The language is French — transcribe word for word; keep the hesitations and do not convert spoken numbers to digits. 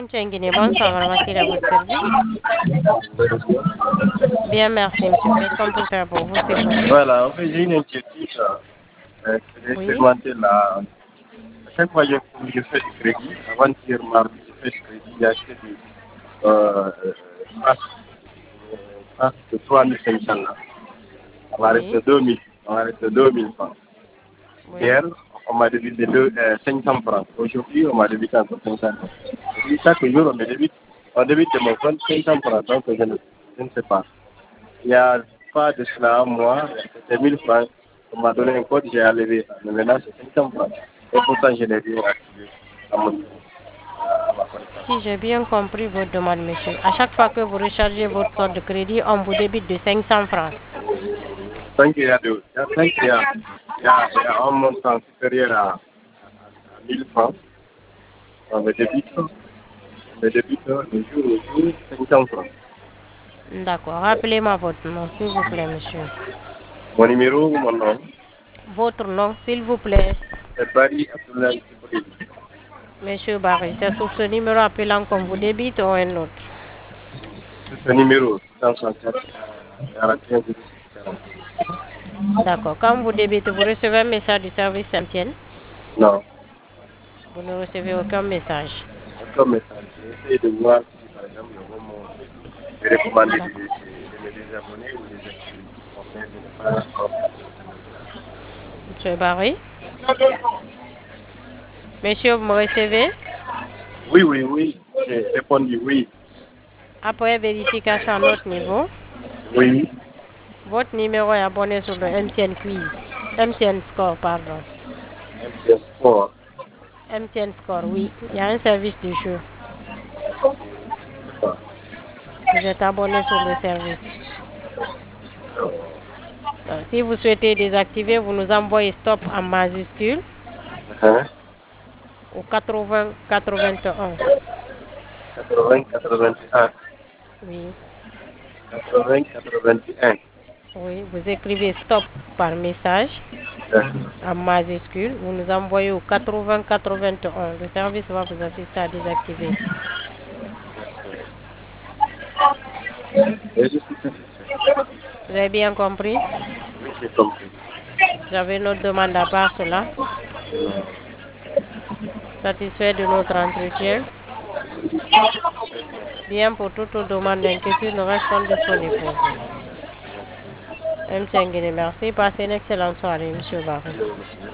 Monsieur Nguyen, bonsoir, madame Assir à votre service. Bien, merci, monsieur. Qu'est-ce qu'on peut faire pour vous, s'il vous plaît? Voilà, en fait, j'ai une inquiétude. Euh, c'est Oui, segmenter la. À chaque fois que je, je fais du crédit, avant-hier, mardi, je fais du crédit, j'ai acheté du euh, euh, passe, euh, passe de trois mille cinq cents là. On va rester oui, deux mille. On va rester deux mille francs. oui. Hier, on m'a débité deux, euh, cinq cents francs. Aujourd'hui, on m'a débité encore cinq cents francs. Et puis, chaque jour, on me débite, on débite de mon compte cinq cents francs. Donc, je ne, je ne sais pas. Il n'y a pas de cela à moi, c'était mille francs. On m'a donné un code, j'ai enlevé ça. Mais maintenant, c'est cinq cents francs. Et pourtant, je l'ai bien activé à mon niveau. À ma Si connaissance. j'ai bien compris votre demande, monsieur, à chaque fois que vous rechargez votre carte de crédit, on vous débite de cinq cents francs. Tant qu'il y a, de, tant qu'il y a, il y a, il y a un montant supérieur à, à mille francs, on me débite, on me débite de jour au jour cinq cents francs. D'accord. Rappelez-moi votre nom, s'il vous plaît, monsieur. Mon numéro, mon nom, Votre nom, s'il vous plaît. c'est Barry Abdoulaye Djibril. Monsieur Barry, c'est sur ce numéro appelant qu'on vous débite ou un autre? C'est ce numéro, six cent soixante-quatre, quarante et un, zéro six, quarante. D'accord. Quand vous débitez, vous recevez un message du service M T N? Non. Vous ne recevez aucun message. Comme message, j'ai essayé de voir si par exemple le moment me recommandé de, de, D'accord. de me désabonner ou désactiver. Bon, mais je n'ai pas encore fait Monsieur Barry? Monsieur, vous me recevez? Oui, oui, oui. J'ai répondu oui. Après vérification à notre niveau, Oui. votre numéro est abonné sur le M T N Quiz. M T N Score, pardon. M T S Sport. M T N Score, oui. Il y a un service de jeu. Vous êtes abonné sur le service. Donc, si vous souhaitez désactiver, vous nous envoyez stop en majuscule Hein? au quatre-vingts quatre-vingt-un. quatre-vingts quatre-vingt-un. Oui, quatre-vingts quatre-vingt-un. oui. Vous écrivez stop par message en majuscule. Vous nous envoyez au quatre-vingts quatre-vingt-un. Le service va vous assister à désactiver. Et je suis satisfait. Vous avez bien compris? Oui, j'ai compris. Vous avez une autre demande à part cela? Satisfait de notre entretien? Bien, pour toute demande d'inquiétude, nous restons disponibles pour vous. M. Nguyen, merci. Passez une excellente soirée, Monsieur Barry.